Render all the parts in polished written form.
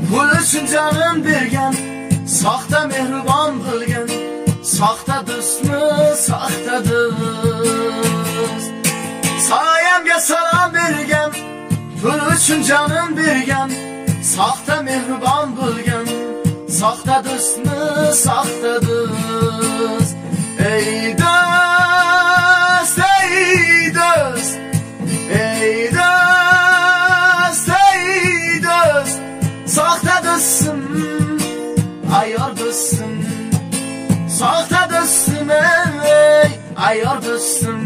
Pul uchun jonin bergan, soxta mehribon bo'lgan, soxta do'stmi, soxta do'st. Soyamga salom bergan, pul uchun jonin bergan, soxta mehribon bo'lgan, soxta do'stmi, soxta do'st. Ey do'st, ey do'st, ey do'st, ey do'st, soxta do'stim, ayyor do'stim, soxta do'stim, ey ayyor do'stim.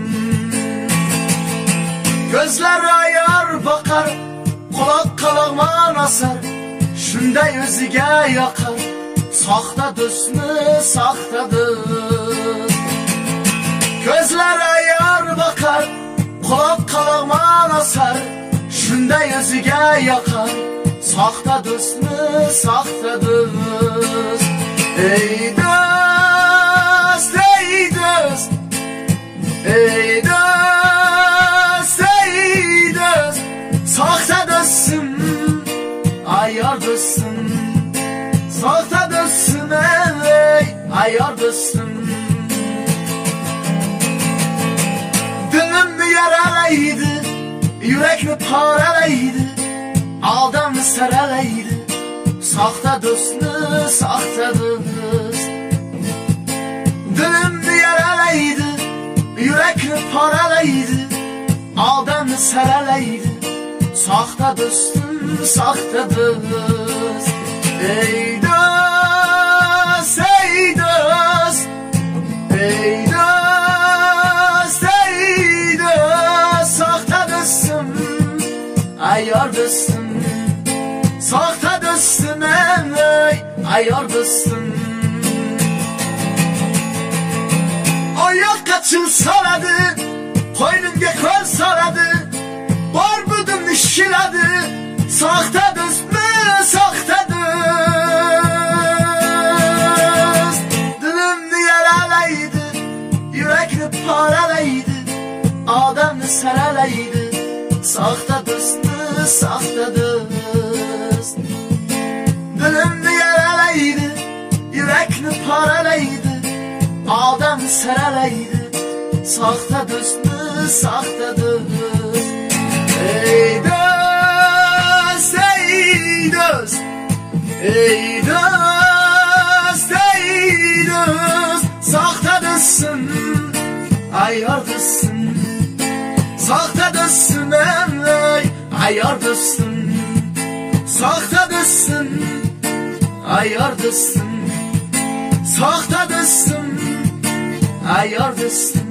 Gözlari ayyor boqar, quloq qalog'man osar, shunday o'ziga yoqar, soxta do'stmi, soxta do'st. Gözlari ayyor boqar, quloq qalog'man osar, shunday o'ziga yoqar, soxta do'stmi, soxta do'st. Ey do'st, ey do'st, ey do'st, ey do'st, soxta do'stim, ayyor do'stim, soxta do'stim, ey ayyor do'stim. Dilimni yaralaydi, yurakni poralaydi, aldamni saralaydi, soxta do'stni, soxta do'st. Dilimni yaralaydi, yurakni poralaydi, aldamni saralaydi, soxta do'stim, soxta do'st. Ey do'st, ey do'st, ey do'st, ey do'st, soxta do'stim, ayyor do'stim, soxta do'stim, ey ayyor do'stim. Oyoqqa chil soladi, qo'ynimga qo'l soladi, bor budimni shiladi, soxta do'stmi, soxta do'st. Dilimni yaralaydi, yurakni poralaydi, odamni saralaydi, soxta do'stmi, soxta do'st. Dilimni yaralaydi, yurakni poralaydi, odamni saralaydi, soxta do'stmi, soxta do'st. Ey do'st, ey do'st, ey do'st, ey do'st, soxta do'stim, ayyor do'stim, soxta do'stim, ey ayyor do'stim, soxta do'stim, ayyor do'stim, soxta do'stim, ayyor do'stim.